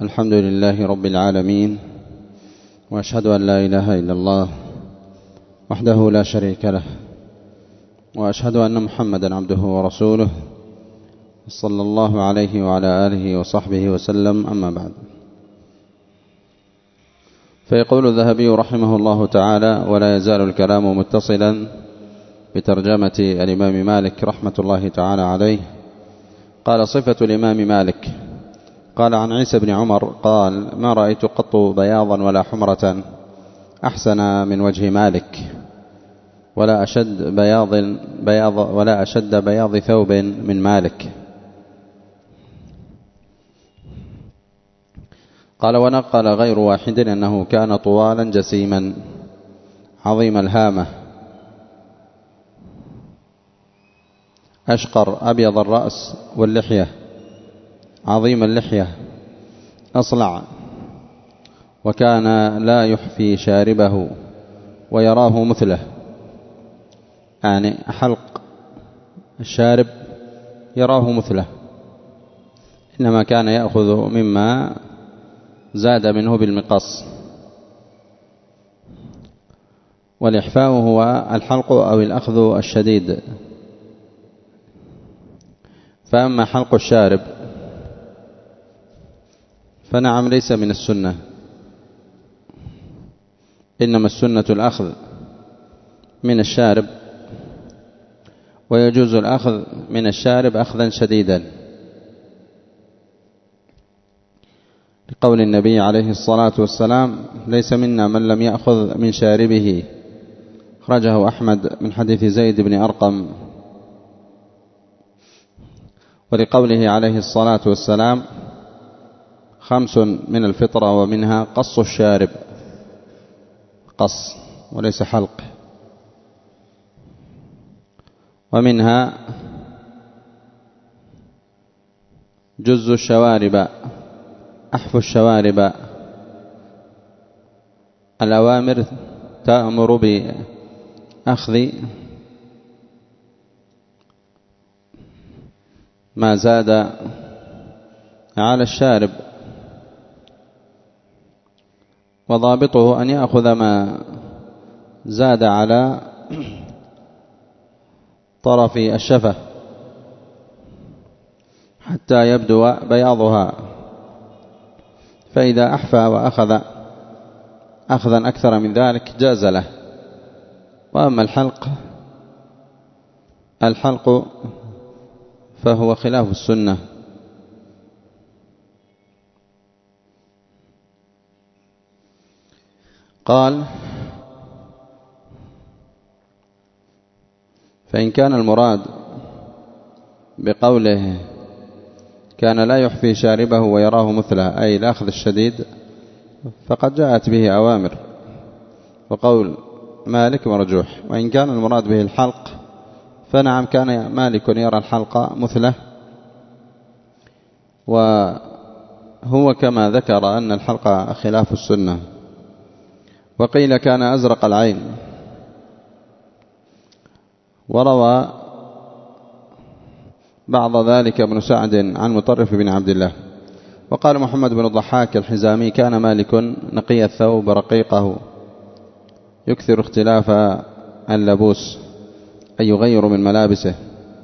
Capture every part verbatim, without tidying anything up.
الحمد لله رب العالمين، وأشهد أن لا إله إلا الله وحده لا شريك له، وأشهد أن محمدا عبده ورسوله صلى الله عليه وعلى آله وصحبه وسلم. أما بعد، فيقول الذهبي رحمه الله تعالى: ولا يزال الكلام متصلا بترجمة الإمام مالك رحمة الله تعالى عليه. قال: صفة الإمام مالك. قال عن عيسى بن عمر قال: ما رأيت قط بياضا ولا حمرة أحسن من وجه مالك، ولا أشد بياض بياض ولا أشد بياض ثوب من مالك. قال: ونقل غير واحد أنه كان طوالا جسيما عظيم الهامة أشقر أبيض الرأس واللحية عظيم اللحية أصلع، وكان لا يحفي شاربه ويراه مثله، يعني حلق الشارب يراه مثله، إنما كان يأخذ مما زاد منه بالمقص. والإحفاء هو الحلق أو الأخذ الشديد. فأما حلق الشارب فنعم ليس من السنة، إنما السنة الأخذ من الشارب، ويجوز الأخذ من الشارب أخذا شديدا، لقول النبي عليه الصلاة والسلام: ليس منا من لم يأخذ من شاربه. أخرجه أحمد من حديث زيد بن أرقم. ولقوله عليه الصلاة والسلام: خمس من الفطرة ومنها قص الشارب، قص وليس حلق، ومنها جز الشوارب، أحف الشوارب. الأوامر تأمر بأخذ ما زاد على الشارب، وضابطه أن يأخذ ما زاد على طرف الشفة حتى يبدو بياضها، فإذا أحفى وأخذ أخذا أكثر من ذلك جاز له. وأما الحلق الحلق فهو خلاف السنة. قال: فإن كان المراد بقوله كان لا يحفي شاربه ويراه مثله أي الأخذ الشديد، فقد جاءت به أوامر، وقول مالك مرجوح. وإن كان المراد به الحلق فنعم، كان مالك يرى الحلق مثله، وهو كما ذكر أن الحلق خلاف السنة. وقيل كان أزرق العين. وروى بعض ذلك ابن سعد عن مطرف بن عبد الله. وقال محمد بن الضحاك الحزامي: كان مالك نقي الثوب رقيقه يكثر اختلاف اللبوس، أي يغير من ملابسه.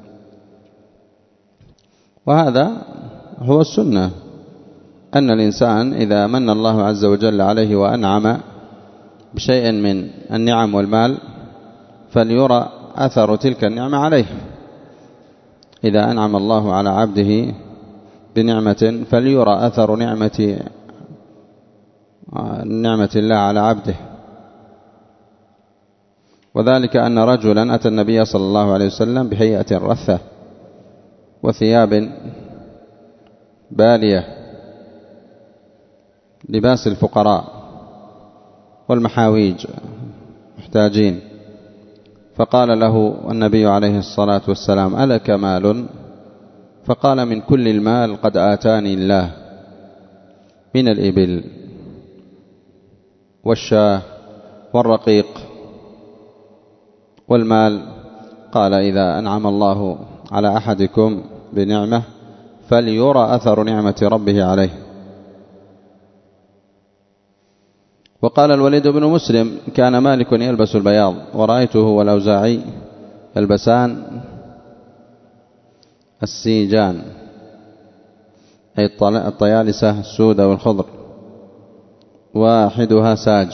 وهذا هو السنة، أن الإنسان إذا من الله عز وجل عليه وأنعم بشيء من النعم والمال فليرى أثر تلك النعمة عليه. إذا أنعم الله على عبده بنعمة فليرى أثر نعمة نعمة الله على عبده. وذلك أن رجلا أتى النبي صلى الله عليه وسلم بهيئة رثة وثياب بالية، لباس الفقراء والمحاويج محتاجين. فقال له النبي عليه الصلاة والسلام: ألك مال؟ فقال: من كل المال قد آتاني الله، من الإبل والشاة والرقيق والمال. قال: إذا أنعم الله على أحدكم بنعمة فليرى أثر نعمة ربه عليه. وقال الوليد بن مسلم كان مالك يلبس البياض ورأيته والأوزاعي يلبسان السيجان أي الطيالسة السودة والخضر واحدها ساج.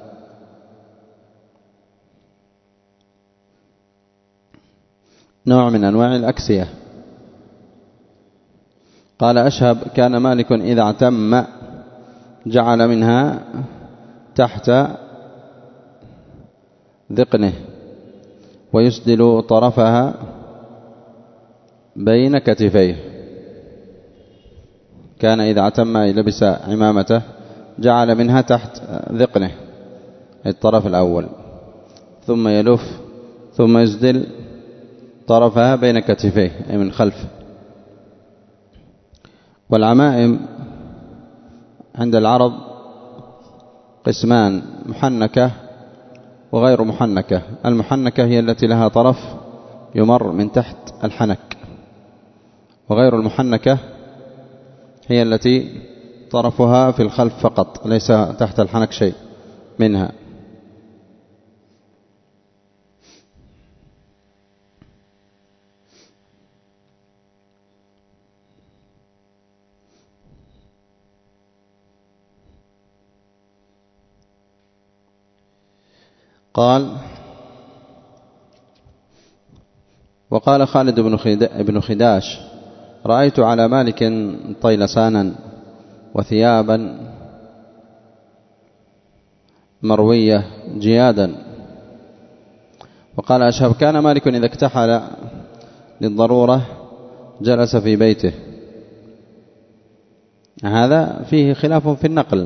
نوع من أنواع الأكسية. قال أشهب كان مالك إذا اعتم جعل منها تحت ذقنه ويسدل طرفها بين كتفيه. كان إذا اعتم لبس عمامته جعل منها تحت ذقنه الطرف الأول ثم يلف ثم يسدل طرفها بين كتفيه أي من خلف. والعمائم عند العرب قسمان: محنكة وغير محنكة. المحنكة هي التي لها طرف يمر من تحت الحنك، وغير المحنكة هي التي طرفها في الخلف فقط ليس تحت الحنك شيء منها. قال: وقال خالد بن خداش: رأيت على مالك طيلسانا وثيابا مروية جيادا. وقال أشهب كان مالك إذا اكتحل للضرورة جلس في بيته. هذا فيه خلاف في النقل،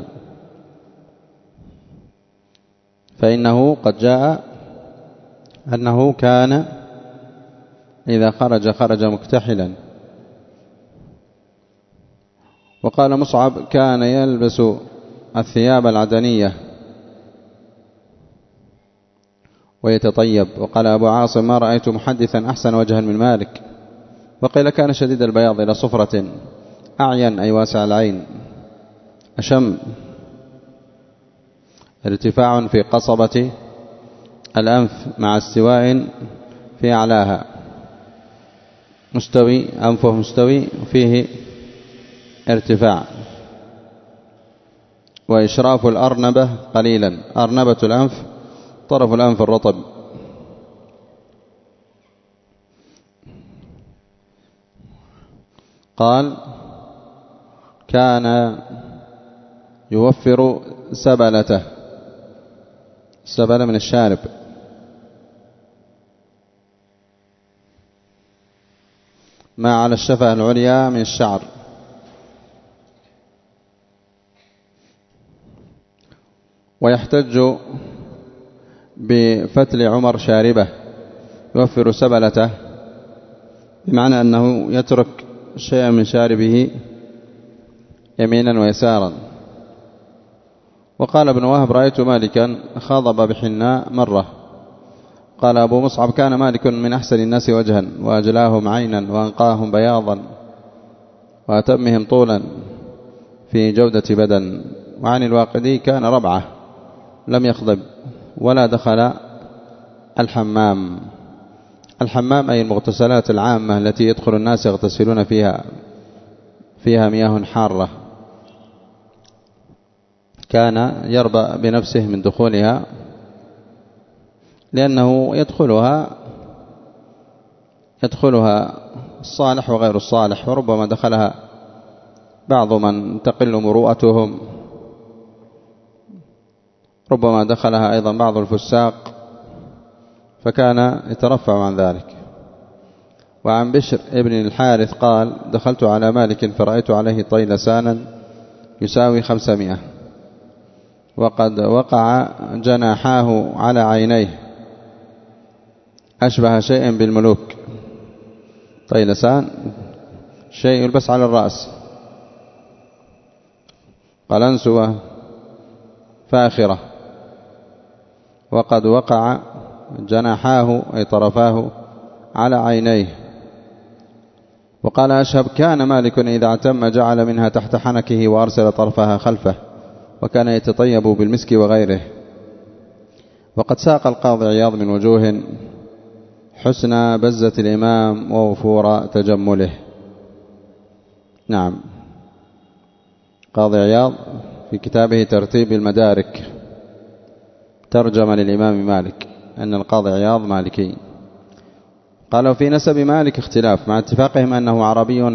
فإنه قد جاء أنه كان إذا خرج خرج مكتحلا. وقال مصعب كان يلبس الثياب العدنية ويتطيب. وقال أبو عاصم ما رأيت محدثا أحسن وجها من مالك. وقيل كان شديد البياض إلى صفرة أعين أي واسع العين، أشم، ارتفاع في قصبة الأنف مع استواء في أعلاها، مستوي أنفه مستوي وفيه ارتفاع. وإشراف الأرنبة قليلا، أرنبة الأنف طرف الأنف الرطب. قال كان يوفر سبلته، السبلة من الشارب، ما على الشفة العليا من الشعر. ويحتج بفتل عمر شاربه، يوفر سبلته بمعنى أنه يترك شيئا من شاربه يمينا ويسارا. وقال ابن وهب رأيت مالكا خاضب بحناء مرة. قال أبو مصعب كان مالك من أحسن الناس وجها وأجلاهم عينا وأنقاهم بياضا وأتمهم طولا في جودة بدن. وعن الواقدي كان ربعة لم يخضب ولا دخل الحمام. الحمام أي المغتسلات العامة التي يدخل الناس يغتسلون فيها فيها مياه حارة. كان يربأ بنفسه من دخولها لأنه يدخلها يدخلها الصالح وغير الصالح، وربما دخلها بعض من تقل مروءتهم، ربما دخلها أيضا بعض الفساق، فكان يترفع عن ذلك. وعن بشر ابن الحارث قال دخلت على مالك فرأيت عليه طيلسانا يساوي خمسمائة، وقد وقع جناحاه على عينيه أشبه شيء بالملوك. طيلسان شيء يلبس على الرأس، قلنسوة فاخرة، وقد وقع جناحاه أي طرفاه على عينيه. وقال أشهب كان مالك إذا اعتم جعل منها تحت حنكه وأرسل طرفها خلفه وكان يتطيب بالمسك وغيره. وقد ساق القاضي عياض من وجوه حسن بزة الإمام ووفور تجمله. نعم. قاضي عياض في كتابه ترتيب المدارك ترجم للإمام مالك أن القاضي عياض مالكي. قالوا في نسب مالك اختلاف مع اتفاقهم أنه عربي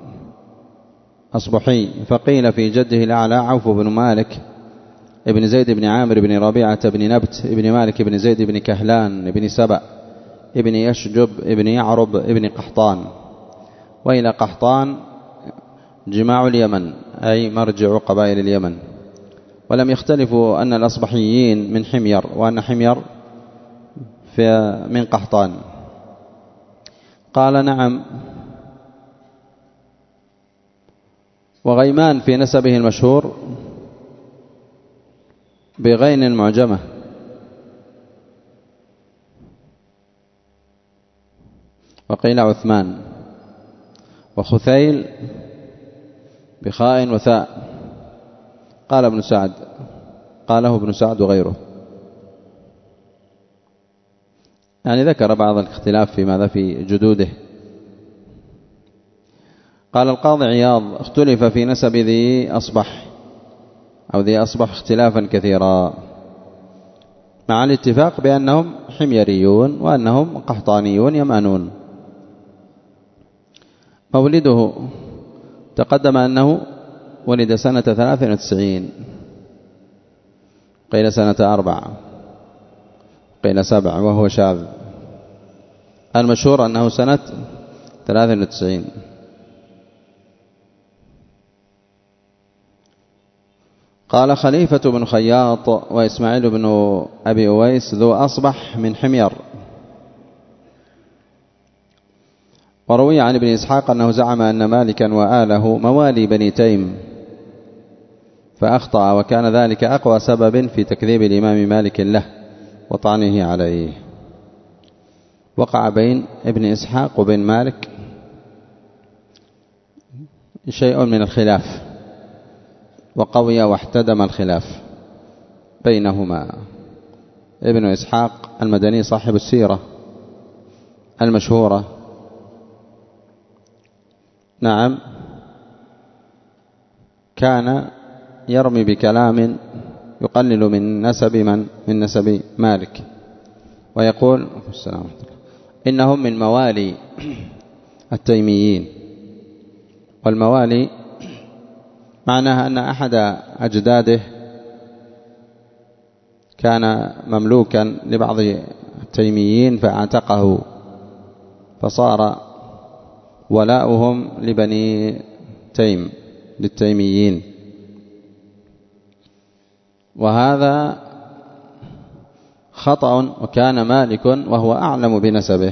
أصبحي، فقيل في جده الأعلى عوف بن مالك ابن زيد بن عامر بن ربيعة بن نبت ابن مالك بن زيد بن كهلان ابن سبأ ابن يشجب ابن يعرب ابن قحطان. وإلى قحطان جماع اليمن أي مرجع قبائل اليمن. ولم يختلفوا أن الأصبحيين من حمير وأن حمير في من قحطان. قال نعم. وغيمان في نسبه المشهور بغين المعجمة، وقيل عثمان. وخثيل بخاء وثاء. قال ابن سعد قاله ابن سعد وغيره، يعني ذكر بعض الاختلاف في ماذا في جدوده. قال القاضي عياض اختلف في نسب ذي أصبح أو ذي أصبح اختلافا كثيرا، مع الاتفاق بأنهم حميريون وأنهم قحطانيون يمانون. مولده تقدم أنه ولد سنة ثلاث وتسعين، قيل سنة أربع، قيل سبع، وهو شاذ. المشهور أنه سنة ثلاث وتسعين. قال خليفة بن خياط وإسماعيل بن أبي أويس ذو أصبح من حمير. وروي عن ابن إسحاق أنه زعم أن مالكا وآله موالي بني تيم فأخطأ، وكان ذلك أقوى سبب في تكذيب الإمام مالك له وطعنه عليه. وقع بين ابن إسحاق وبين مالك شيء من الخلاف، وقوي واحتدم الخلاف بينهما. ابن إسحاق المدني صاحب السيرة المشهورة، نعم، كان يرمي بكلام يقلل من نسب من من نسب مالك، ويقول السلام إنهم من موالي التيميين. والموالي معناها أن أحد أجداده كان مملوكا لبعض التيميين فاعتقه، فصار ولاؤهم لبني تيم للتيميين. وهذا خطأ، وكان مالك وهو أعلم بنسبه،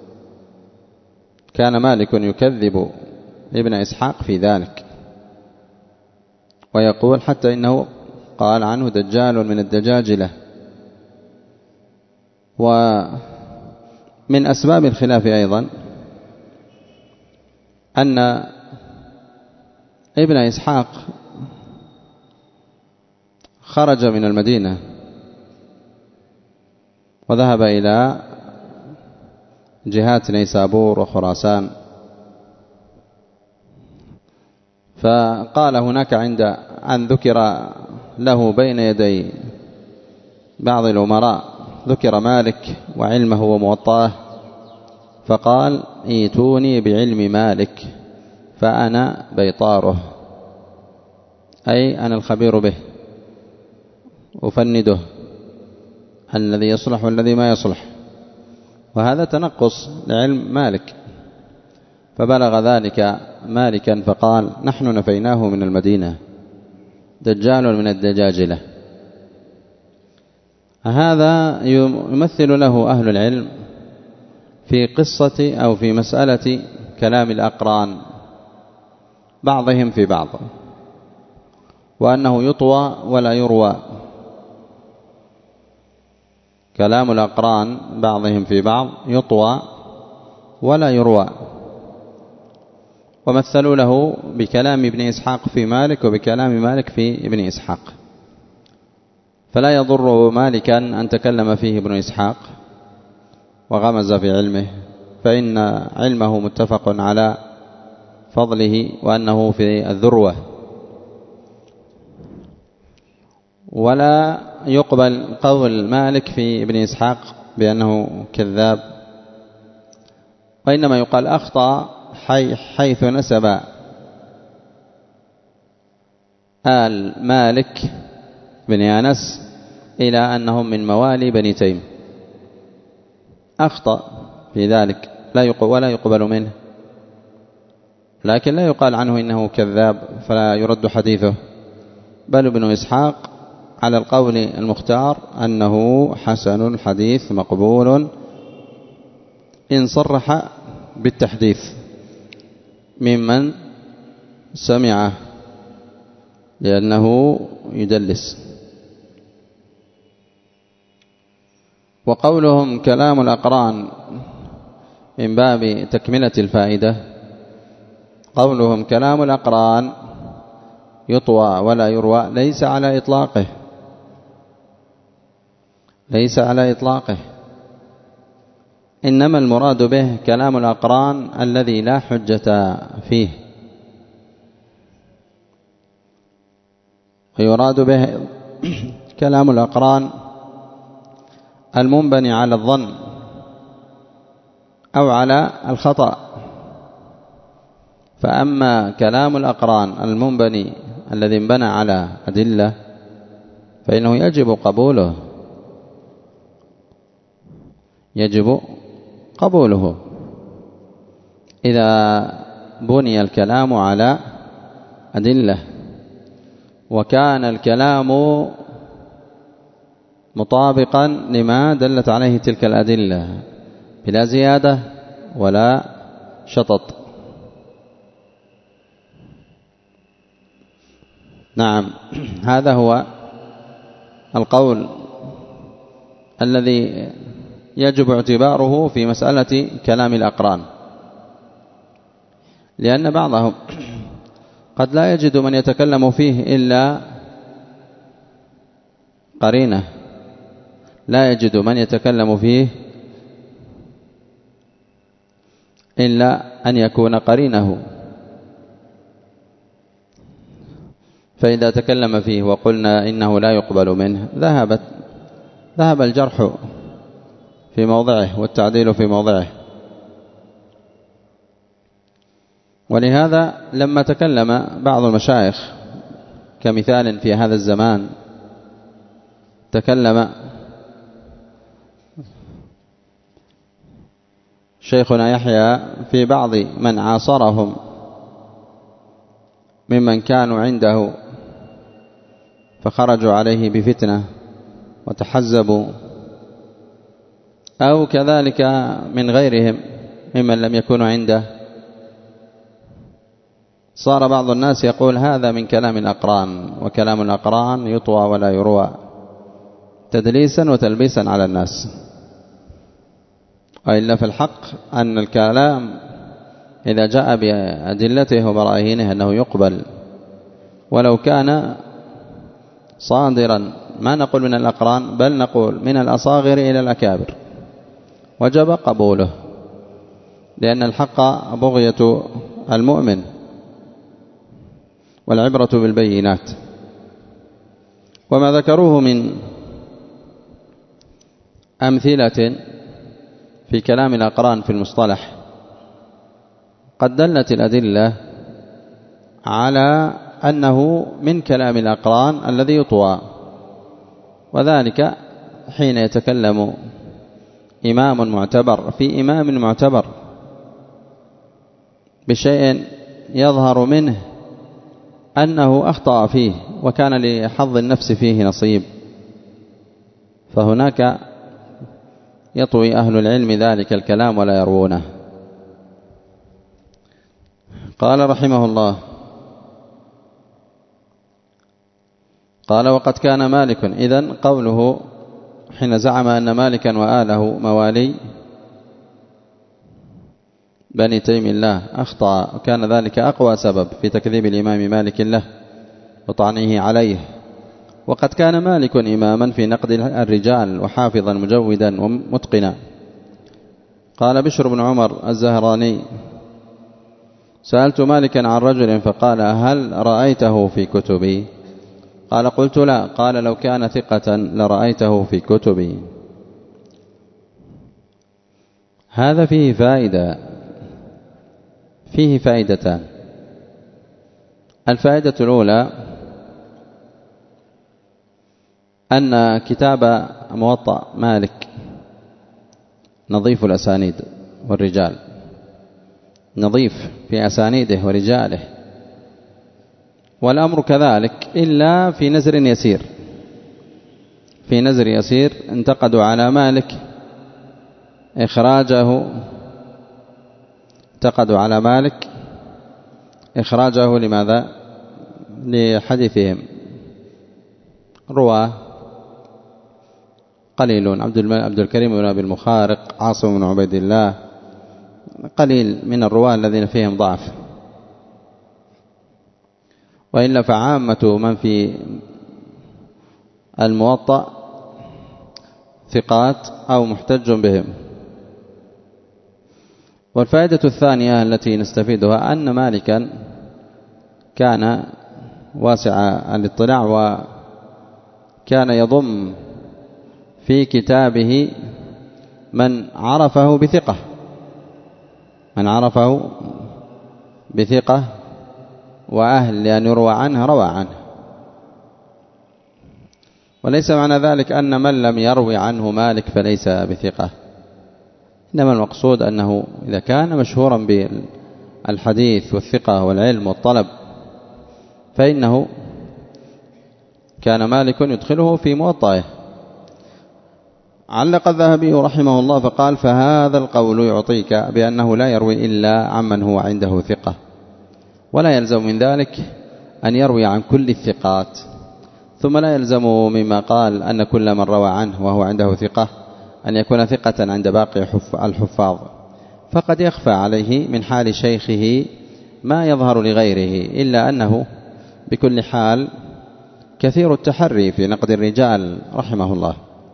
كان مالك يكذب ابن إسحاق في ذلك، ويقول حتى إنه قال عنه دجال من الدجاجلة. ومن أسباب الخلاف أيضا أن ابن إسحاق خرج من المدينة وذهب إلى جهات نيسابور وخراسان، فقال هناك عند أن ذكر له بين يدي بعض الأمراء ذكر مالك وعلمه وموطاه، فقال ايتوني بعلم مالك فأنا بيطاره، أي أنا الخبير به أفنده الذي يصلح والذي ما يصلح. وهذا تنقص لعلم مالك، فبلغ ذلك مالكا فقال نحن نفيناه من المدينة دجال من الدجاجلة. هذا يمثل له أهل العلم في قصة أو في مسألة كلام الأقران بعضهم في بعض، وأنه يطوى ولا يروى. كلام الأقران بعضهم في بعض يطوى ولا يروى. ومثلوا له بكلام ابن إسحاق في مالك وبكلام مالك في ابن إسحاق. فلا يضر مالكا أن تكلم فيه ابن إسحاق وغمز في علمه، فإن علمه متفق على فضله وأنه في الذروة، ولا يقبل قول مالك في ابن إسحاق بأنه كذاب، وإنما يقال أخطأ حيث نسب آل مالك بن أنس إلى أنهم من موالي بني تيم، أخطأ في ذلك لا يقبل ولا يقبل منه، لكن لا يقال عنه إنه كذاب فلا يرد حديثه، بل ابن إسحاق على القول المختار أنه حسن الحديث مقبول إن صرح بالتحديث ممن سمعه، لأنه يدلس. وقولهم كلام الأقران من باب تكملة الفائدة، قولهم كلام الأقران يطوى ولا يروى ليس على إطلاقه، ليس على إطلاقه، إنما المراد به كلام الأقران الذي لا حجة فيه، ويراد به كلام الأقران المنبني على الظن أو على الخطأ. فأما كلام الأقران المنبني الذي انبنى على أدلة فإنه يجب قبوله، يجب قبوله إذا بني الكلام على أدلة، وكان الكلام مطابقا لما دلت عليه تلك الأدلة بلا زيادة ولا شطط. نعم، هذا هو القول الذي يجب اعتباره في مسألة كلام الأقران، لأن بعضهم قد لا يجد من يتكلم فيه إلا قرينة، لا يجد من يتكلم فيه إلا أن يكون قرينه، فإذا تكلم فيه وقلنا إنه لا يقبل منه ذهبت ذهب الجرح في موضعه والتعديل في موضعه. ولهذا لما تكلم بعض المشايخ كمثال في هذا الزمان، تكلم شيخنا يحيى في بعض من عاصرهم ممن كانوا عنده فخرجوا عليه بفتنة وتحزبوا، أو كذلك من غيرهم ممن لم يكونوا عنده، صار بعض الناس يقول هذا من كلام الأقران، وكلام الأقران يطوى ولا يروى، تدليسا وتلبيسا على الناس. وإلا في الحق أن الكلام إذا جاء بأدلته وبراهينه أنه يقبل، ولو كان صادرا ما نقول من الأقران بل نقول من الأصاغر إلى الأكابر، وجب قبوله، لأن الحق بغية المؤمن والعبرة بالبينات. وما ذكروه من أمثلة في كلام الأقران في المصطلح قد دلت الأدلة على أنه من كلام الأقران الذي يطوى، وذلك حين يتكلم إمام معتبر في إمام معتبر بشيء يظهر منه أنه أخطأ فيه وكان لحظ النفس فيه نصيب، فهناك يطوي أهل العلم ذلك الكلام ولا يروونه. قال رحمه الله: قال وقد كان مالك، إذن قوله حين زعم أن مالكا وآله موالي بني تيم الله أخطأ، وكان ذلك أقوى سبب في تكذيب الإمام مالك له وطعنه عليه، وقد كان مالك إماما في نقد الرجال وحافظا مجودا ومتقنا. قال بشر بن عمر الزهراني: سألت مالكا عن رجل فقال: هل رأيته في كتبي؟ قال: قلت لا. قال: لو كان ثقة لرأيته في كتبي. هذا فيه فائدة فيه فائدتان. الفائدة الأولى أن كتاب موطأ مالك نظيف الأسانيد والرجال، نظيف في أسانيده ورجاله، والأمر كذلك إلا في نزر يسير. في نزر يسير انتقدوا على مالك إخراجه انتقدوا على مالك إخراجه لماذا؟ لحديثهم. رواه قليل: عبد الكريم بن أبي المخارق، عاصم بن عبيد الله، قليل من الرواة الذين فيهم ضعف، وإلا فعامة من في الموطأ ثقات أو محتج بهم. والفائدة الثانية التي نستفيدها أن مالكا كان واسع الاطلاع، وكان يضم في كتابه من عرفه بثقة من عرفه بثقة وأهل لأن يروى عنه روى عنه. وليس معنى ذلك أن من لم يروي عنه مالك فليس بثقة، إنما المقصود أنه إذا كان مشهورا بالحديث والثقة والعلم والطلب فإنه كان مالك يدخله في موطئه. علق الذهبي رحمه الله فقال: فهذا القول يعطيك بأنه لا يروي إلا عمن هو عنده ثقة، ولا يلزم من ذلك أن يروي عن كل الثقات، ثم لا يلزم مما قال أن كل من روى عنه وهو عنده ثقة أن يكون ثقة عند باقي الحفاظ، فقد يخفى عليه من حال شيخه ما يظهر لغيره، إلا أنه بكل حال كثير التحري في نقد الرجال رحمه الله.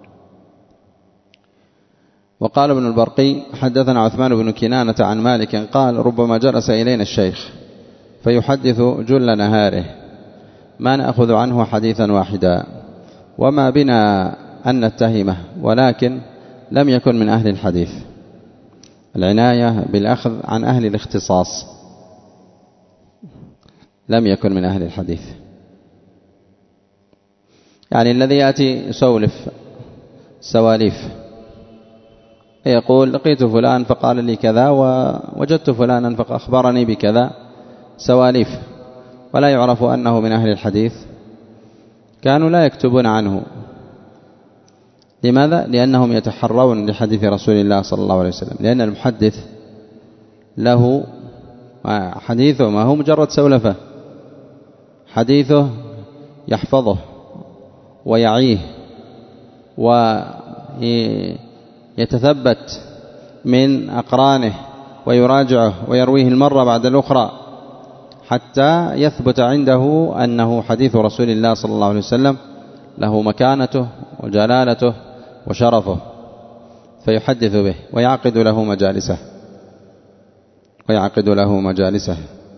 وقال ابن البرقي: حدثنا عثمان بن كنانة عن مالك قال: ربما جلس إلينا الشيخ فيحدث جل نهاره ما نأخذ عنه حديثا واحدا، وما بنا أن نتهمه، ولكن لم يكن من أهل الحديث. العناية بالأخذ عن أهل الاختصاص، لم يكن من أهل الحديث. يعني الذي يأتي يسولف سواليف، يقول: لقيت فلان فقال لي كذا، ووجدت فلانا فأخبرني بكذا، سواليف، ولا يعرف أنه من أهل الحديث، كانوا لا يكتبون عنه. لماذا؟ لأنهم يتحرون لحديث رسول الله صلى الله عليه وسلم، لأن المحدث له حديثه ما هو مجرد سولفة، حديثه يحفظه ويعيه ويتثبت من أقرانه ويراجعه ويرويه المرة بعد الأخرى حتى يثبت عنده أنه حديث رسول الله صلى الله عليه وسلم، له مكانته وجلالته وشرفه، فيحدث به ويعقد له مجالسه ويعقد له مجالسه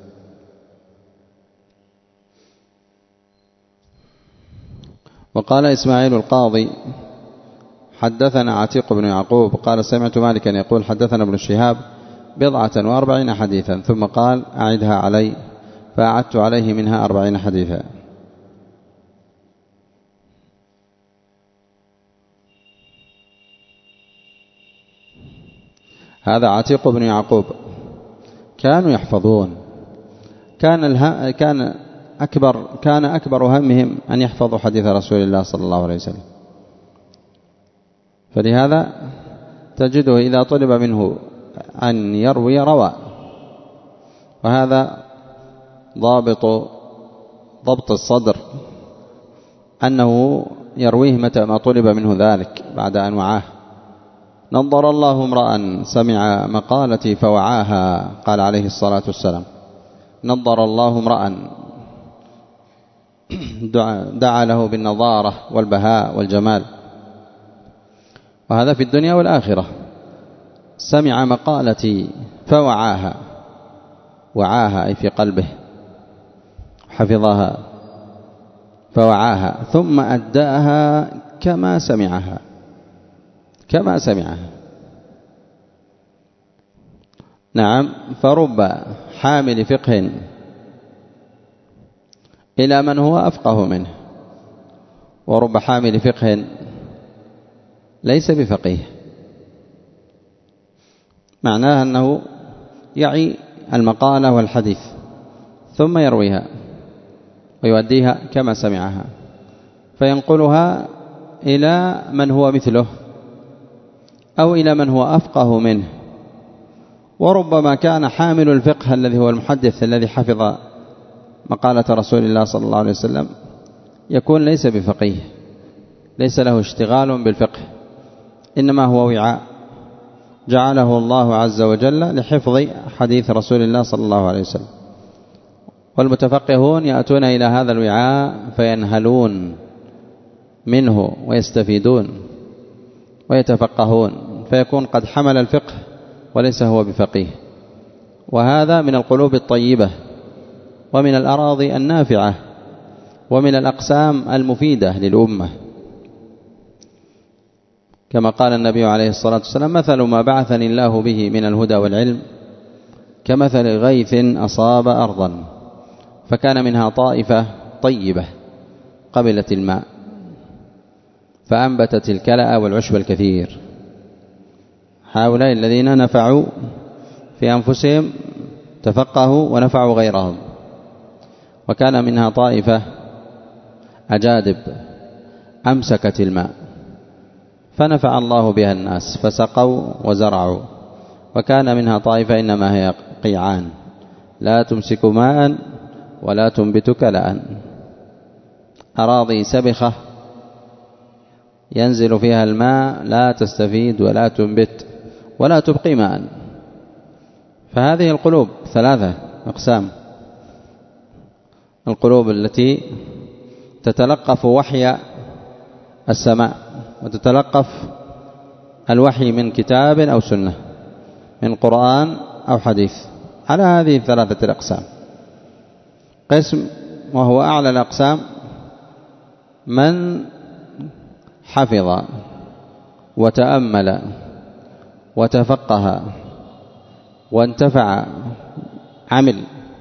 وقال إسماعيل القاضي: حدثنا عتيق بن يعقوب قال: سمعت مالكا يقول: حدثنا ابن شهاب بضعة وأربعين حديثا، ثم قال: أعدها علي، فأعدت عليه منها أربعين حديثا. هذا عتيق بن يعقوب، كانوا يحفظون، كان اله... كان أكبر كان أكبر همهم أن يحفظوا حديث رسول الله صلى الله عليه وسلم، فلهذا تجده إذا طلب منه أن يروي روى. وهذا ضابط ضبط الصدر، أنه يرويه متى ما طلب منه ذلك بعد أن وعاه. نظر الله امرأ سمع مقالتي فوعاها، قال عليه الصلاة والسلام: نظر الله امرأ دعا له بالنظارة والبهاء والجمال، وهذا في الدنيا والآخرة. سمع مقالتي فوعاها، وعاها أي في قلبه، حفظها فوعاها، ثم أداها كما سمعها كما سمعها. نعم، فرب حامل فقه إلى من هو أفقه منه، ورب حامل فقه ليس بفقيه. معناه أنه يعي المقالة والحديث ثم يرويها ويؤديها كما سمعها، فينقلها إلى من هو مثله أو إلى من هو أفقه منه. وربما كان حامل الفقه الذي هو المحدث الذي حفظ مقالة رسول الله صلى الله عليه وسلم يكون ليس بفقيه، ليس له اشتغال بالفقه، إنما هو وعاء جعله الله عز وجل لحفظ حديث رسول الله صلى الله عليه وسلم. والمتفقهون يأتون إلى هذا الوعاء فينهلون منه ويستفيدون ويتفقهون، فيكون قد حمل الفقه وليس هو بفقيه. وهذا من القلوب الطيبة ومن الأراضي النافعة ومن الأقسام المفيدة للأمة، كما قال النبي عليه الصلاة والسلام: مثل ما بعثني الله به من الهدى والعلم كمثل غيث أصاب أرضا فكان منها طائفة طيبة قبلت الماء فأنبتت الكلأ والعشب الكثير. هؤلاء الذين نفعوا في أنفسهم، تفقهوا ونفعوا غيرهم. وكان منها طائفة أجادب أمسكت الماء فنفع الله بها الناس فسقوا وزرعوا. وكان منها طائفة إنما هي قيعان لا تمسك ماء ولا تنبت كلأ، أراضي سبخة ينزل فيها الماء لا تستفيد ولا تنبت ولا تبقي ماء. فهذه القلوب ثلاثة أقسام: القلوب التي تتلقف وحي السماء وتتلقف الوحي من كتاب أو سنة، من قرآن أو حديث، على هذه الثلاثة الأقسام. قسم وهو أعلى الأقسام من حفظ وتأمل وتفقه وانتفع، عمل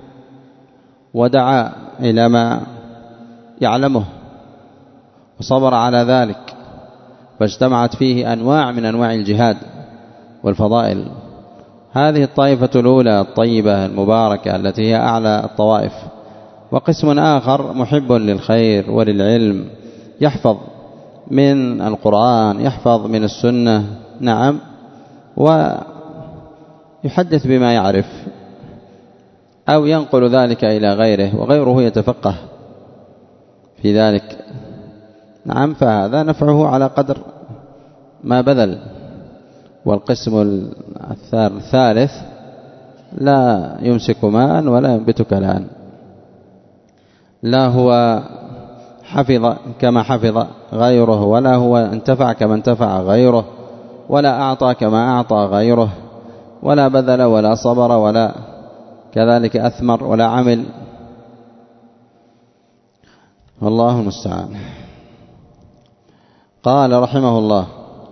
ودعا إلى ما يعلمه وصبر على ذلك، فاجتمعت فيه أنواع من أنواع الجهاد والفضائل. هذه الطائفة الأولى الطيبة المباركة التي هي أعلى الطوائف. وقسم آخر محب للخير وللعلم، يحفظ من القرآن، يحفظ من السنة، نعم، ويحدث بما يعرف أو ينقل ذلك إلى غيره وغيره يتفقه في ذلك، نعم، فهذا نفعه على قدر ما بذل. والقسم الثالث لا يمسك ماء ولا ينبت كلأ، لا هو حفظ كما حفظ غيره، ولا هو انتفع كما انتفع غيره، ولا أعطى كما أعطى غيره، ولا بذل ولا صبر ولا كذلك أثمر ولا عمل. والله المستعان. قال رحمه الله: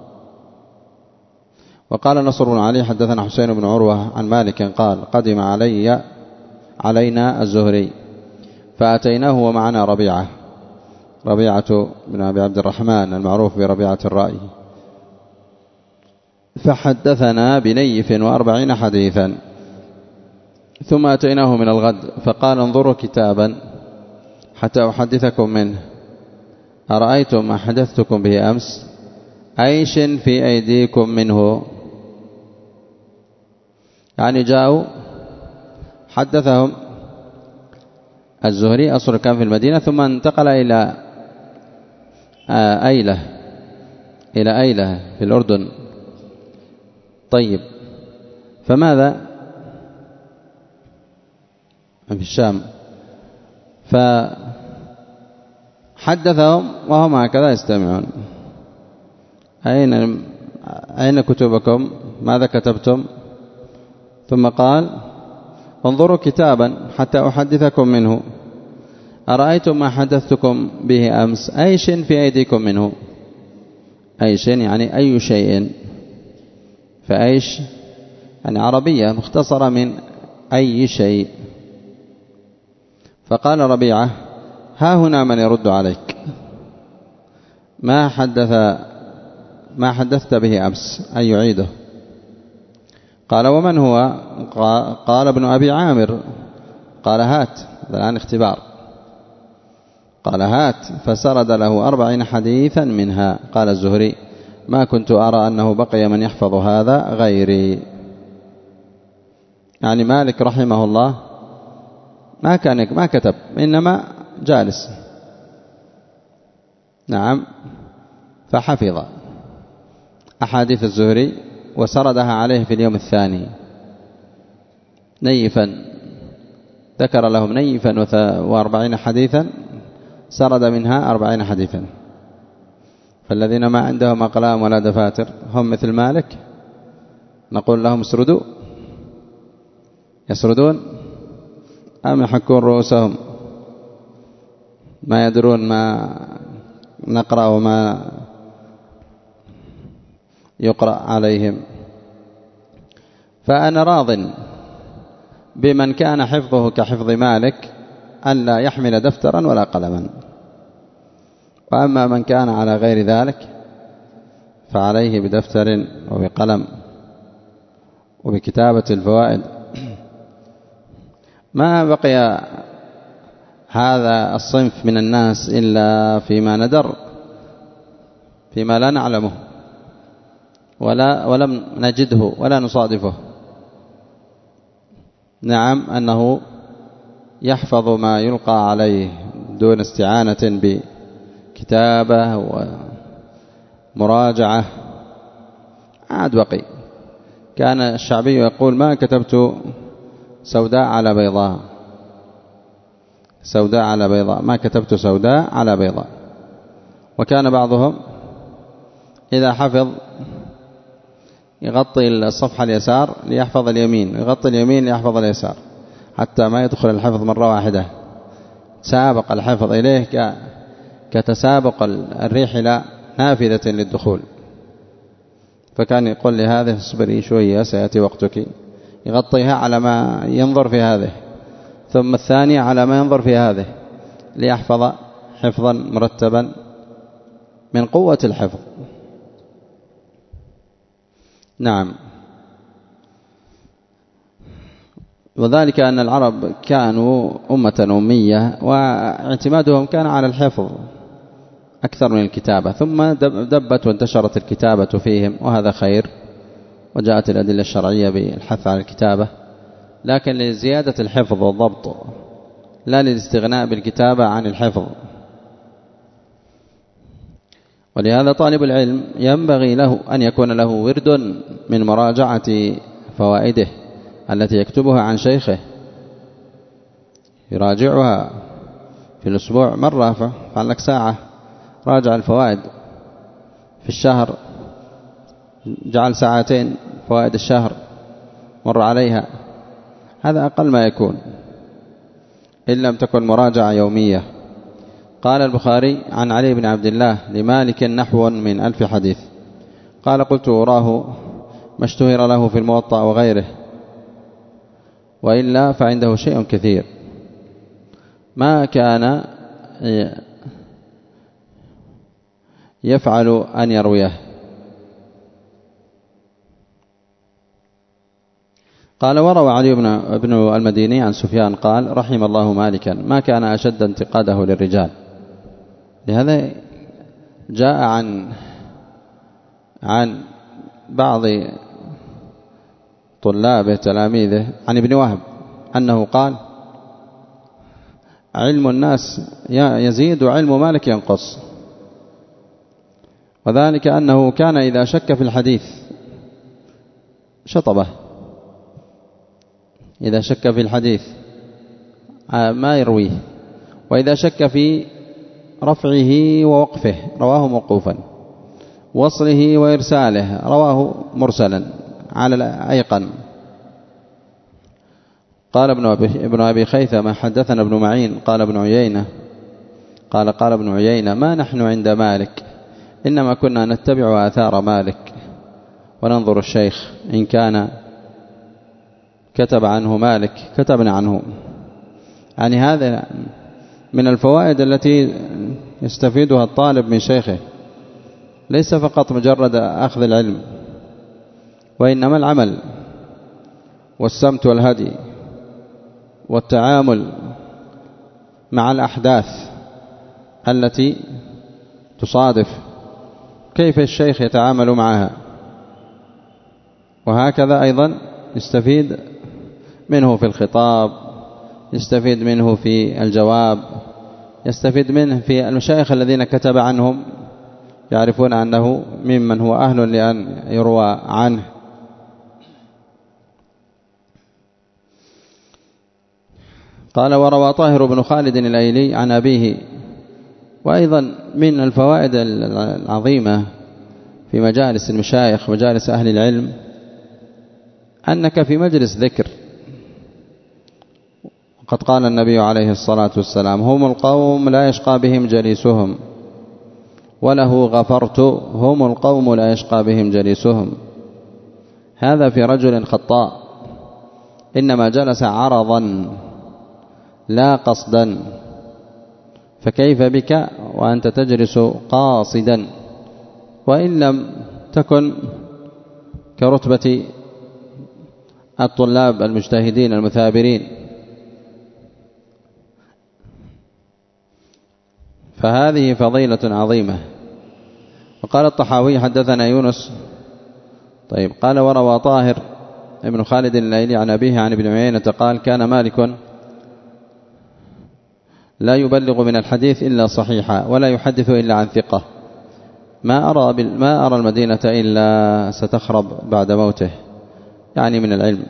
وقال نصر بن علي حدثنا حسين بن عروة عن مالك قال: قدم علي علينا الزهري فأتيناه ومعنا ربيعة ربيعة بن أبي عبد الرحمن المعروف بربيعة الرأي، فحدثنا بنيف وأربعين حديثا، ثم أتيناه من الغد فقال: انظروا كتابا حتى أحدثكم منه، أرأيتم ما حدثتكم به أمس أيش في أيديكم منه؟ يعني جاءوا حدثهم الزهري، أصله كان في المدينة ثم انتقل إلى أيلة إلى أيلة في الأردن. طيب، فماذا في الشام؟ حدثهم وهم هكذا يستمعون. أين أين كتبكم؟ ماذا كتبتم؟ ثم قال انظروا كتابا حتى أحدثكم منه، أرأيتم ما حدثتكم به أمس، أي شيء في أيديكم منه؟ أي شيء يعني أي شيء، فأيش يعني عربية مختصرة من أي شيء. فقال ربيعة ها هنا من يرد عليك، ما حدث ما حدثت به أمس، أي يعيده؟ قال ومن هو؟ قال ابن أبي عامر. قال هات، الآن اختبار. قال هات، فسرد له أربعين حديثا منها. قال الزهري ما كنت أرى أنه بقي من يحفظ هذا غيري. يعني مالك رحمه الله ما كان ما كتب، إنما جالس. نعم، فحفظ أحاديث الزهري وسردها عليه في اليوم الثاني نيفا، ذكر لهم نيفا وأربعين حديثا، سرد منها أربعين حديثا. فالذين ما عندهم أقلام ولا دفاتر هم مثل مالك، نقول لهم اسردوا، يسردون أم يحكون رؤوسهم ما يدرون ما نقرأ وما يقرأ عليهم. فأنا راض بمن كان حفظه كحفظ مالك أن لا يحمل دفترا ولا قلما، وأما من كان على غير ذلك فعليه بدفتر وبقلم وبكتابة الفوائد. ما بقي هذا الصنف من الناس إلا فيما ندر، فيما لا نعلمه ولا ولم نجده ولا نصادفه. نعم، أنه يحفظ ما يلقى عليه دون استعانة بكتابة ومراجعة. عاد بقي. كان الشعبي يقول ما كتبت سوداء على بيضاء، سوداء على بيضاء، ما كتبت سوداء على بيضاء. وكان بعضهم إذا حفظ يغطي الصفحة اليسار ليحفظ اليمين، يغطي اليمين ليحفظ اليسار، حتى ما يدخل الحفظ مرة واحدة. سابق الحفظ إليه كتسابق الريح إلى نافذة للدخول. فكان يقول لهذه اصبري شوية سيأتي وقتك، يغطيها على ما ينظر في هذه، ثم الثانية على ما ينظر في هذه، ليحفظ حفظا مرتبا من قوة الحفظ. نعم. وذلك أن العرب كانوا أمة أمية، واعتمادهم كان على الحفظ أكثر من الكتابة، ثم دبت وانتشرت الكتابة فيهم، وهذا خير، وجاءت الأدلة الشرعية بالحث على الكتابة، لكن لزيادة الحفظ والضبط، لا للاستغناء بالكتابة عن الحفظ. ولهذا طالب العلم ينبغي له أن يكون له ورد من مراجعة فوائده التي يكتبها عن شيخه، يراجعها في الأسبوع مرة، فعل لك ساعة راجع الفوائد. في الشهر جعل ساعتين فوائد الشهر مر عليها، هذا أقل ما يكون إن لم تكن مراجعة يومية. قال البخاري عن علي بن عبد الله لمالك نحو من ألف حديث. قال قلت أراه ما اشتهر له في الموطأ وغيره، وإلا فعنده شيء كثير ما كان يفعل أن يرويه. قال وروى علي بن المديني عن سفيان قال رحم الله مالكا ما كان أشد انتقاده للرجال. لهذا جاء عن عن بعض طلابه تلاميذه عن ابن وهب أنه قال علم الناس يزيد وعلم مالك ينقص، وذلك أنه كان إذا شك في الحديث شطبه، إذا شك في الحديث ما يرويه، وإذا شك في رفعه ووقفه رواه موقوفا، وصله وإرساله رواه مرسلا على الأيقن. قال ابن أبي, ابن أبي خيثمة حدثنا ابن معين قال ابن عيينة قال قال ابن عيينة ما نحن عند مالك إنما كنا نتبع آثار مالك وننظر الشيخ إن كان كتب عنه مالك كتبنا عنه. يعني هذا من الفوائد التي يستفيدها الطالب من شيخه، ليس فقط مجرد أخذ العلم، وإنما العمل والسمت والهدي والتعامل مع الأحداث التي تصادف، كيف الشيخ يتعامل معها. وهكذا أيضا يستفيد منه في الخطاب، يستفيد منه في الجواب، يستفيد منه في المشايخ الذين كتب عنهم، يعرفون أنه ممن هو أهل لأن يروى عنه. قال وروى طاهر بن خالد الأيلي عن أبيه. وأيضا من الفوائد العظيمة في مجالس المشايخ مجالس أهل العلم أنك في مجلس ذكر، قد قال النبي عليه الصلاة والسلام هم القوم لا يشقى بهم جليسهم، وله غفرت هم القوم لا يشقى بهم جليسهم. هذا في رجل خطاء إنما جلس عرضا لا قصدا، فكيف بك وأنت تجلس قاصدا، وإن لم تكن كرتبة الطلاب المجتهدين المثابرين. فهذه فضيلة عظيمة. وقال الطحاوي حدثنا يونس. طيب قال وروى طاهر ابن خالد الليلي عن أبيه عن ابن عيينة قال كان مالك لا يبلغ من الحديث إلا صحيحا ولا يحدث إلا عن ثقة، ما أرى, ما أرى المدينة إلا ستخرب بعد موته، يعني من العلم.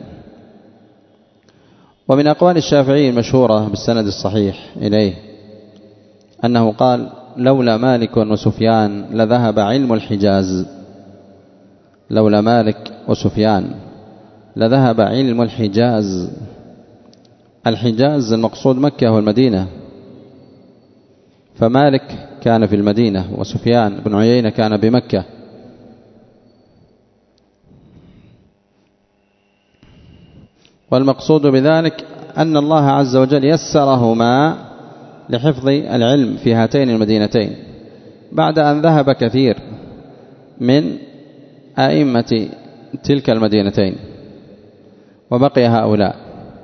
ومن أقوال الشافعي المشهورة بالسند الصحيح إليه أنه قال لولا مالك وسفيان لذهب علم الحجاز، لولا مالك وسفيان لذهب علم الحجاز. الحجاز المقصود مكة والمدينة، فمالك كان في المدينة وسفيان بن عيينة كان بمكة. والمقصود بذلك أن الله عز وجل يسرهما لحفظ العلم في هاتين المدينتين بعد أن ذهب كثير من أئمة تلك المدينتين وبقي هؤلاء،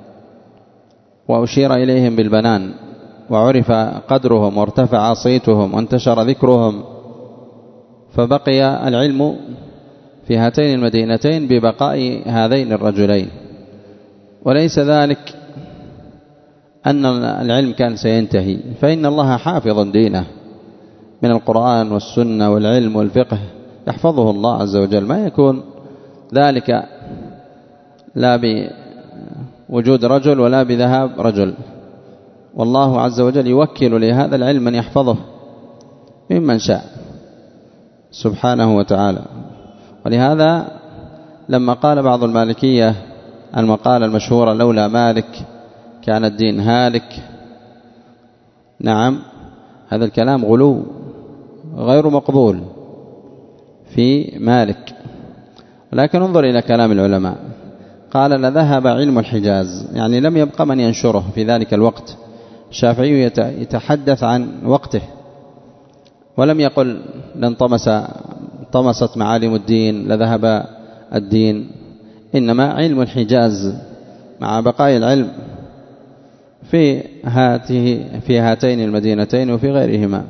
وأشير إليهم بالبنان وعرف قدرهم وارتفع صيتهم وانتشر ذكرهم، فبقي العلم في هاتين المدينتين ببقاء هذين الرجلين. وليس ذلك أن العلم كان سينتهي، فإن الله حافظ دينه من القرآن والسنة والعلم والفقه يحفظه الله عز وجل، ما يكون ذلك لا بوجود رجل ولا بذهاب رجل، والله عز وجل يوكل لهذا العلم من يحفظه ممن شاء سبحانه وتعالى. ولهذا لما قال بعض المالكية المقالة المشهورة لولا مالك كان الدين هالك، نعم هذا الكلام غلو غير مقبول في مالك. لكن انظر إلى كلام العلماء، قال لذهب علم الحجاز، يعني لم يبقى من ينشره في ذلك الوقت. الشافعي يتحدث عن وقته ولم يقل لانطمس طمست معالم الدين لذهب الدين، إنما علم الحجاز مع بقاء العلم في هاته في هاتين المدينتين وفي غيرهما.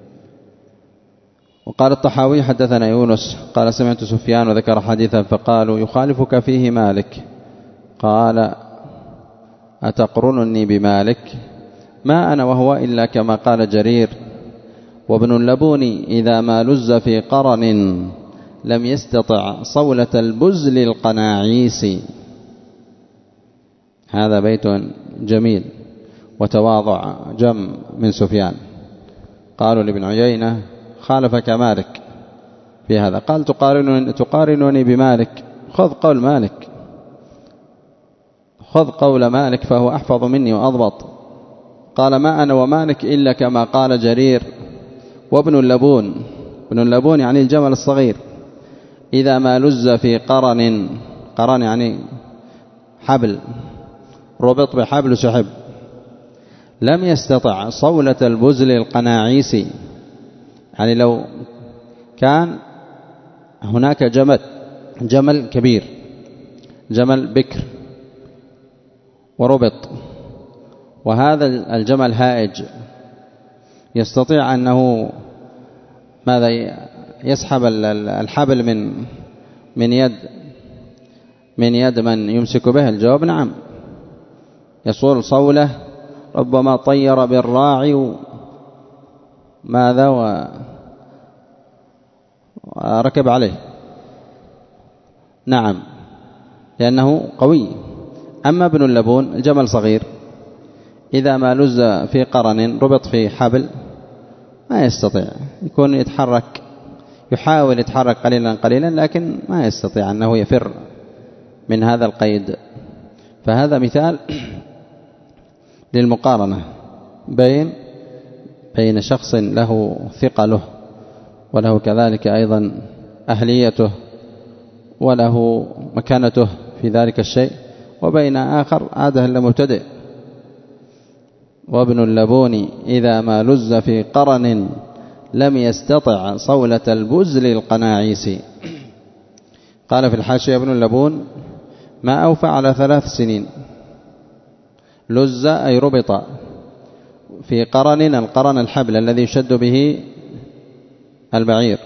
وقال الطحاوي حدثنا يونس قال سمعت سفيان وذكر حديثا فقالوا يخالفك فيه مالك، قال أتقرنني بمالك؟ ما أنا وهو إلا كما قال جرير وابن اللبون إذا ما لز في قرن لم يستطع صولة البزل القناعيس. هذا بيت جميل وتواضع جم من سفيان. قالوا لابن عيينة خالفك مالك في هذا، قال تقارنني, تقارنني بمالك، خذ قول مالك، خذ قول مالك فهو أحفظ مني وأضبط. قال ما أنا ومالك إلا كما قال جرير وابن اللبون. ابن اللبون يعني الجمل الصغير، إذا ما لز في قرن، قرن يعني حبل، ربط بحبل سحب، لم يستطع صولة البزل القناعيسي. يعني لو كان هناك جمل جمل كبير، جمل بكر وربط، وهذا الجمل هائج، يستطيع أنه ماذا يسحب الحبل من من يد من يد من يمسك به؟ الجواب نعم، يصول صوله، ربما طير بالراعي ماذا وركب عليه، نعم، لأنه قوي. أما ابن اللبون الجمل صغير، إذا ما لز في قرن ربط في حبل ما يستطيع، يكون يتحرك، يحاول يتحرك قليلا قليلا لكن ما يستطيع أنه يفر من هذا القيد. فهذا مثال للمقارنة بين بين شخص له ثقله وله كذلك أيضا أهليته وله مكانته في ذلك الشيء، وبين آخر عاده لمبتدئ. وابن اللبون إذا ما لز في قرن لم يستطع صولة البزل القناعيسي. قال في الحاشية ابن اللبون ما أوفى على ثلاث سنين، لز أي ربط في قرن، القرن الحبل الذي يشد به البعير،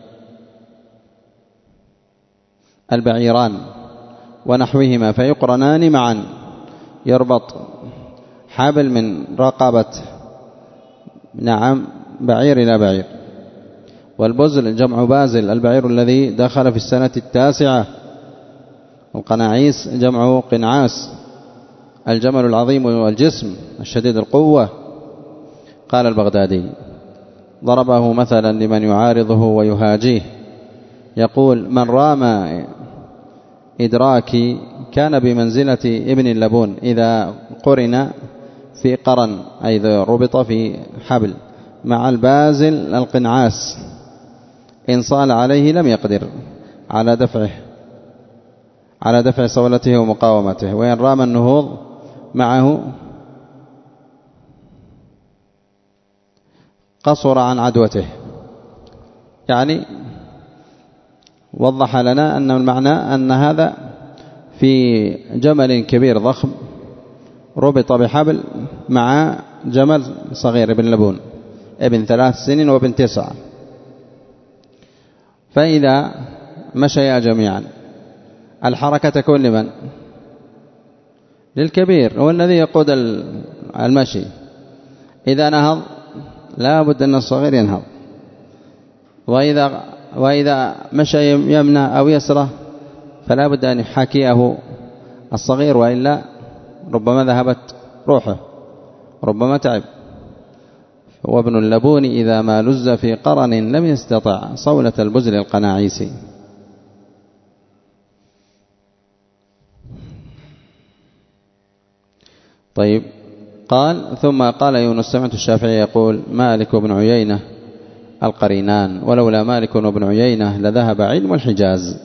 البعيران ونحوهما، فيقرنان معا، يربط حبل من رقبة نعم بعير إلى بعير. والبزل جمع بازل، البعير الذي دخل في السنة التاسعة. القناعيس جمع قنعاس، الجمل العظيم والجسم الشديد القوة. قال البغدادي ضربه مثلا لمن يعارضه ويهاجيه، يقول من رام إدراكي كان بمنزلة ابن اللبون إذا قرن في قرن، أي إذا ربط في حبل مع البازل القنعاس، إن صال عليه لم يقدر على دفعه على دفع صولته ومقاومته، وإن رام النهوض معه قصر عن عدوته. يعني وضح لنا أن المعنى أن هذا في جمل كبير ضخم ربط بحبل مع جمل صغير ابن لبون ابن ثلاث سنين وابن تسعة، فإذا مشيا جميعا الحركة تكون لمن؟ للكبير، هو الذي يقود المشي. إذا نهض لا بد أن الصغير ينهض، وإذا وإذا مشى يمنى أو يسرى فلا بد أن يحاكيه الصغير، وإلا ربما ذهبت روحه، ربما تعب. وابن اللبون إذا ما لز في قرن لم يستطع صولة البزل القناعيسي. طيب، قال ثم قال يونس سمعت الشافعي يقول مالك وابن عيينة القرينان، ولولا مالك وابن عيينة لذهب علم الحجاز.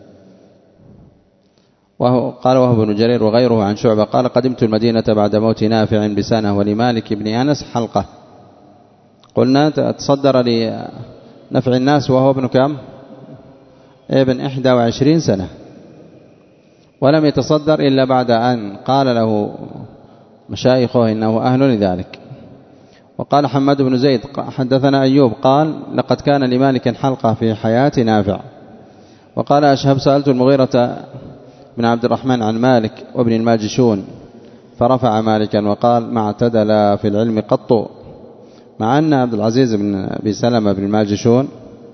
وهو قال وهو ابن جرير وغيره عن شعبة قال قدمت المدينة بعد موت نافع بسنة ولمالك بن أنس حلقة. قلنا تصدر لنفع الناس وهو ابن كم؟ ابن إحدى وعشرين سنة، ولم يتصدر إلا بعد أن قال له مشايخه إنه أهل لذلك. وقال حماد بن زيد حدثنا أيوب قال لقد كان لمالك حلقة في حياة نافع. وقال أشهب سألت المغيرة بن عبد الرحمن عن مالك وابن الماجشون فرفع مالكا وقال ما اعتدل في العلم قط، مع أن عبد العزيز بن أبي سلمة بن الماجشون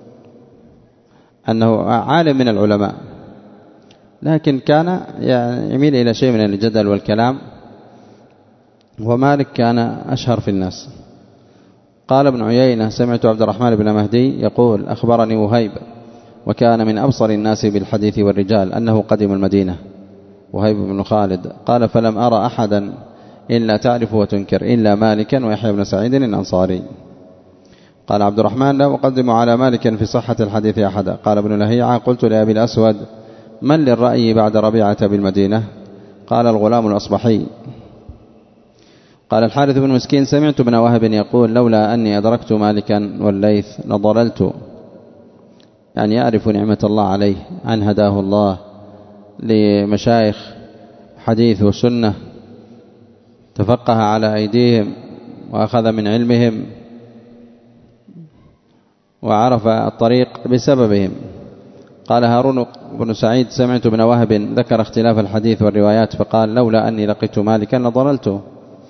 أنه عالم من العلماء، لكن كان يميل إلى شيء من الجدل والكلام، ومالك كان أشهر في الناس. قال ابن عيينة سمعت عبد الرحمن بن مهدي يقول أخبرني وهيب وكان من أبصر الناس بالحديث والرجال أنه قدم المدينة، وهيب بن خالد، قال فلم أرى أحدا إلا تعرف وتنكر إلا مالكا ويحيى بن سعيد الأنصاري. قال عبد الرحمن لا أقدم على مالك في صحة الحديث أحدا. قال ابن لهيعة قلت لأبي الأسود من للرأي بعد ربيعة بالمدينة؟ قال الغلام الأصبحي. قال الحارث بن مسكين سمعت ابن وهب يقول لولا أني أدركت مالكا والليث لضللت، يعني يعرف نعمة الله عليه أن هداه الله لمشايخ حديث وسنة تفقه على أيديهم وأخذ من علمهم وعرف الطريق بسببهم. قال هارون بن سعيد سمعت ابن وهب ذكر اختلاف الحديث والروايات فقال لولا أني لقيت مالكا لضللت.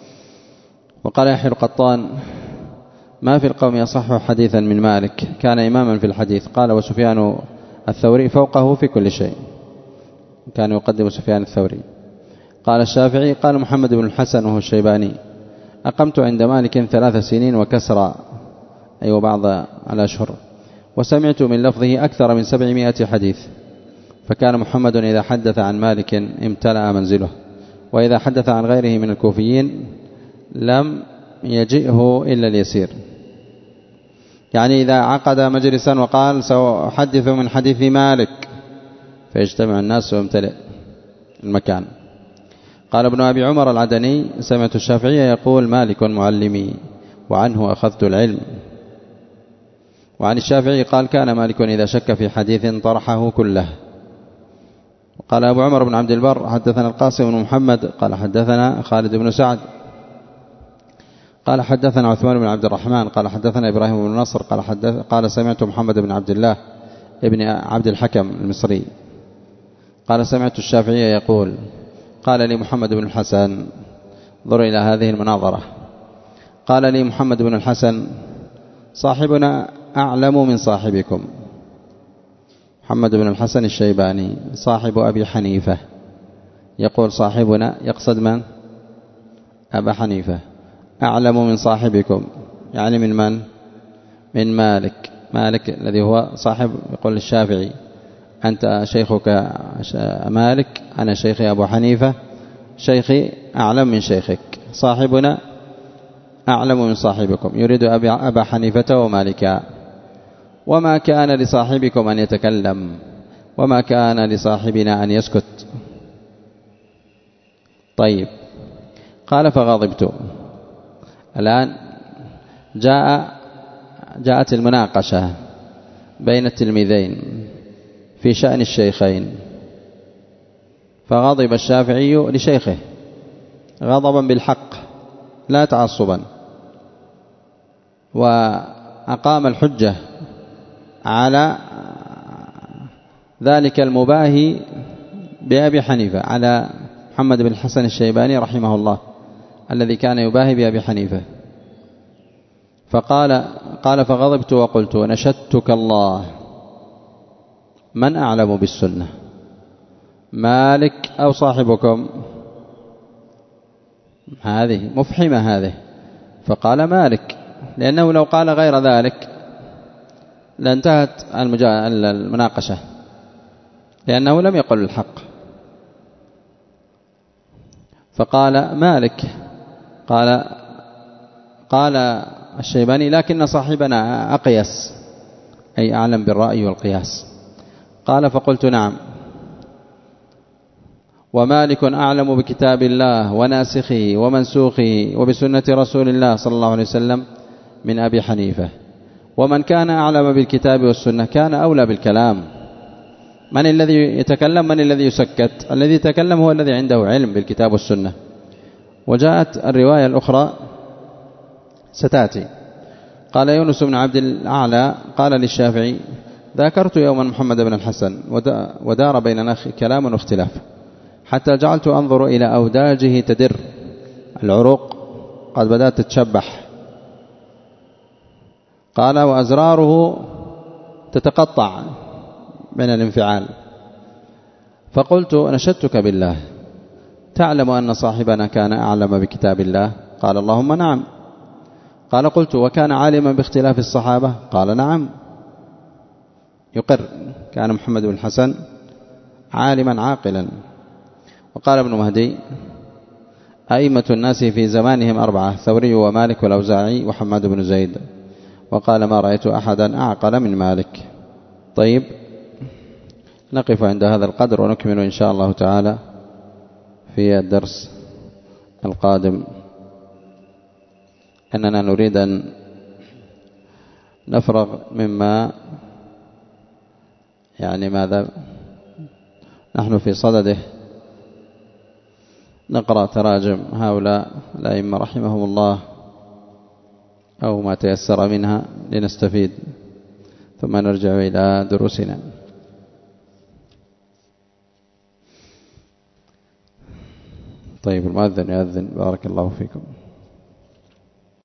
وقال يحيى القطان ما في القوم يصح حديثا من مالك، كان إماما في الحديث. قال وسفيان الثوري فوقه في كل شيء، كان يقدم سفيان الثوري. قال الشافعي قال محمد بن الحسن وهو الشيباني أقمت عند مالك ثلاث سنين وكسرى، أي أيوة بعض الأشهر، وسمعت من لفظه أكثر من سبعمائة حديث. فكان محمد إذا حدث عن مالك امتلأ منزله، وإذا حدث عن غيره من الكوفيين لم يجئه إلا اليسير. يعني إذا عقد مجلسا وقال سأحدث من حديث مالك فيجتمع الناس ويمتلئ المكان. قال ابن أبي عمر العدني سمعت الشافعي يقول مالك معلمي وعنه أخذت العلم. وعن الشافعي قال كان مالك إذا شك في حديث طرحه كله. قال أبو عمر بن عبد البر حدثنا القاسم بن محمد قال حدثنا خالد بن سعد قال حدثنا عثمان بن عبد الرحمن قال حدثنا إبراهيم بن نصر قال, حدث قال سمعت محمد بن عبد الله ابن عبد الحكم المصري قال سمعت الشافعي يقول قال لي محمد بن الحسن، انظر إلى هذه المناظرة، قال لي محمد بن الحسن صاحبنا أعلم من صاحبكم. محمد بن الحسن الشيباني صاحب أبي حنيفة، يقول صاحبنا يقصد من؟ أبا حنيفة. أعلم من صاحبكم يعني من من؟ من مالك. مالك الذي هو صاحب، يقول الشافعي أنت شيخك مالك أنا شيخي أبو حنيفة، شيخي أعلم من شيخك، صاحبنا أعلم من صاحبكم، يريد أبا حنيفة ومالكا. وما كان لصاحبكم أن يتكلم وما كان لصاحبنا أن يسكت. طيب، قال فغضبت. الآن جاء جاءت المناقشة بين التلميذين في شأن الشيخين، فغضب الشافعي لشيخه غضبا بالحق لا تعصبا، وأقام الحجة على ذلك المباهي بأبي حنيفة، على محمد بن الحسن الشيباني رحمه الله الذي كان يباهي بأبي حنيفة. فقال قال فغضبت وقلت نشدتك الله من أعلم بالسنة، مالك أو صاحبكم؟ هذه مفحمة هذه. فقال مالك، لأنه لو قال غير ذلك لانتهت المناقشة، لأنه لم يقل الحق. فقال مالك. قال قال الشيباني لكن صاحبنا أقيس، أي أعلم بالرأي والقياس. قال فقلت نعم، ومالك أعلم بكتاب الله وناسخه ومنسوخه وبسنة رسول الله صلى الله عليه وسلم من أبي حنيفة، ومن كان أعلم بالكتاب والسنة كان أولى بالكلام. من الذي يتكلم؟ من الذي يسكت؟ الذي يتكلم هو الذي عنده علم بالكتاب والسنة. وجاءت الرواية الأخرى ستأتي. قال يونس بن عبد الأعلى قال للشافعي ذاكرت يوما محمد بن الحسن ودار بيننا كلام واختلاف حتى جعلت أنظر إلى أوداجه تدر، العروق قد بدأت تتشبح. قال وأزراره تتقطع من الانفعال. فقلت نشدتك بالله تعلم أن صاحبنا كان أعلم بكتاب الله؟ قال اللهم نعم. قال قلت وكان عالما باختلاف الصحابة؟ قال نعم يقر، كان محمد بن الحسن عالما عاقلا. وقال ابن مهدي أئمة الناس في زمانهم أربعة: ثوري ومالك والأوزاعي وحماد بن زيد. وقال ما رأيت أحدا أعقل من مالك. طيب، نقف عند هذا القدر ونكمل إن شاء الله تعالى في الدرس القادم، أننا نريد أن نفرغ مما يعني ماذا نحن في صدده، نقرأ تراجم هؤلاء الأئمة رحمهم الله أو ما تيسر منها لنستفيد، ثم نرجع إلى دروسنا. طيب، المؤذن يؤذن. بارك الله فيكم.